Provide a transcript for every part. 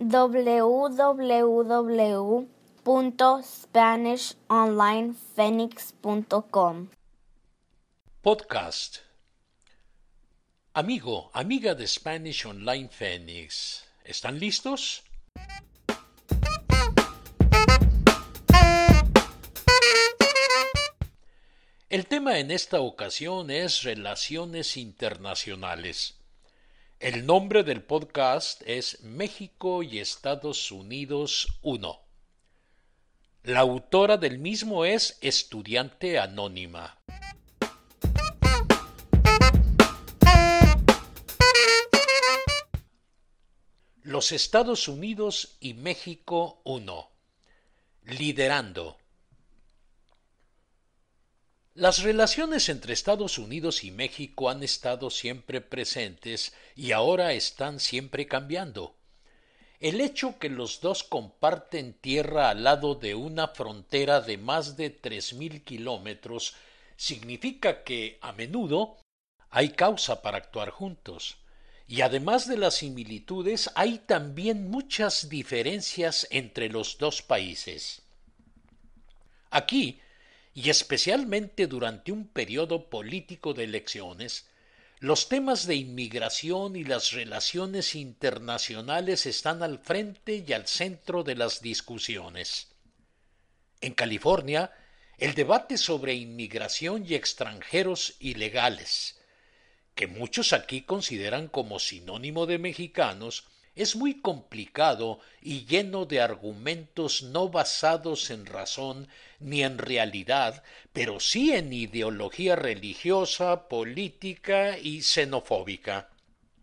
www.spanishonlinephoenix.com. Podcast. Amigo, amiga de Spanish Online Phoenix, ¿están listos? El tema en esta ocasión es relaciones internacionales. El nombre del podcast es México y Estados Unidos 1. La autora del mismo es estudiante anónima. Los Estados Unidos y México 1. Liderando. Las relaciones entre Estados Unidos y México han estado siempre presentes y ahora están siempre cambiando. El hecho que los dos comparten tierra al lado de una frontera de más de 3,000 kilómetros significa que, a menudo, hay causa para actuar juntos. Y además de las similitudes, hay también muchas diferencias entre los dos países. Aquí, y especialmente durante un periodo político de elecciones, los temas de inmigración y las relaciones internacionales están al frente y al centro de las discusiones. En California, el debate sobre inmigración y extranjeros ilegales, que muchos aquí consideran como sinónimo de mexicanos, es muy complicado y lleno de argumentos no basados en razón ni en realidad, pero sí en ideología religiosa, política y xenofóbica.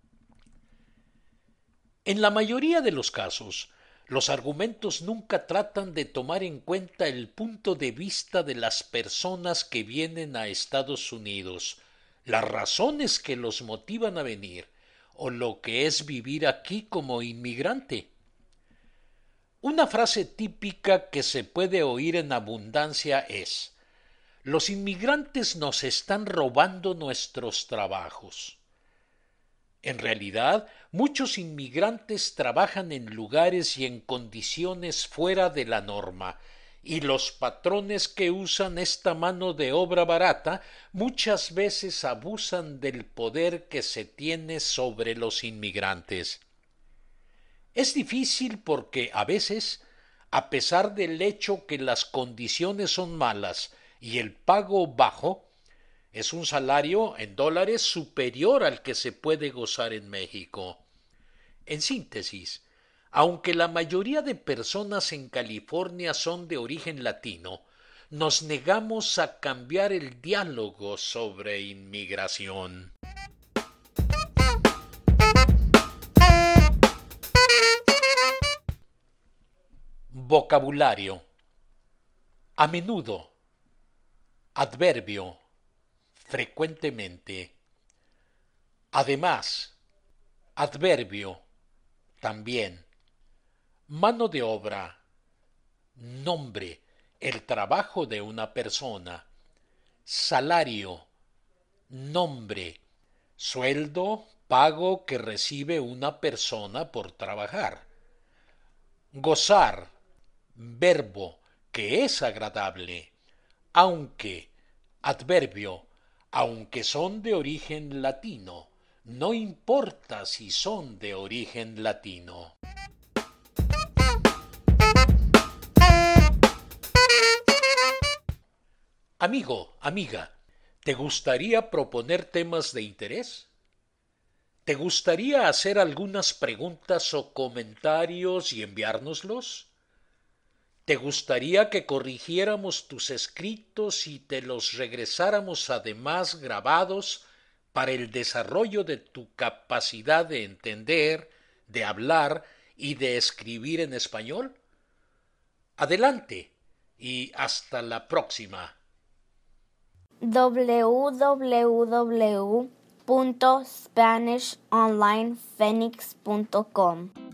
En la mayoría de los casos, los argumentos nunca tratan de tomar en cuenta el punto de vista de las personas que vienen a Estados Unidos, las razones que los motivan a venir, o lo que es vivir aquí como inmigrante. Una frase típica que se puede oír en abundancia es: los inmigrantes nos están robando nuestros trabajos. En realidad, muchos inmigrantes trabajan en lugares y en condiciones fuera de la norma, y los patrones que usan esta mano de obra barata muchas veces abusan del poder que se tiene sobre los inmigrantes. Es difícil porque a veces, a pesar del hecho que las condiciones son malas y el pago bajo, es un salario en dólares superior al que se puede gozar en México. En síntesis, aunque la mayoría de personas en California son de origen latino, nos negamos a cambiar el diálogo sobre inmigración. Vocabulario. A menudo. Adverbio. Frecuentemente. Además. Adverbio. También. Mano de obra. Nombre. El trabajo de una persona. Salario. Nombre. Sueldo, pago que recibe una persona por trabajar. Gozar. Verbo que es agradable. Aunque. Adverbio. Aunque son de origen latino. No importa si son de origen latino. Amigo, amiga, ¿te gustaría proponer temas de interés? ¿Te gustaría hacer algunas preguntas o comentarios y enviárnoslos? ¿Te gustaría que corrigiéramos tus escritos y te los regresáramos además grabados para el desarrollo de tu capacidad de entender, de hablar y de escribir en español? Adelante y hasta la próxima. www.spanishonlinephoenix.com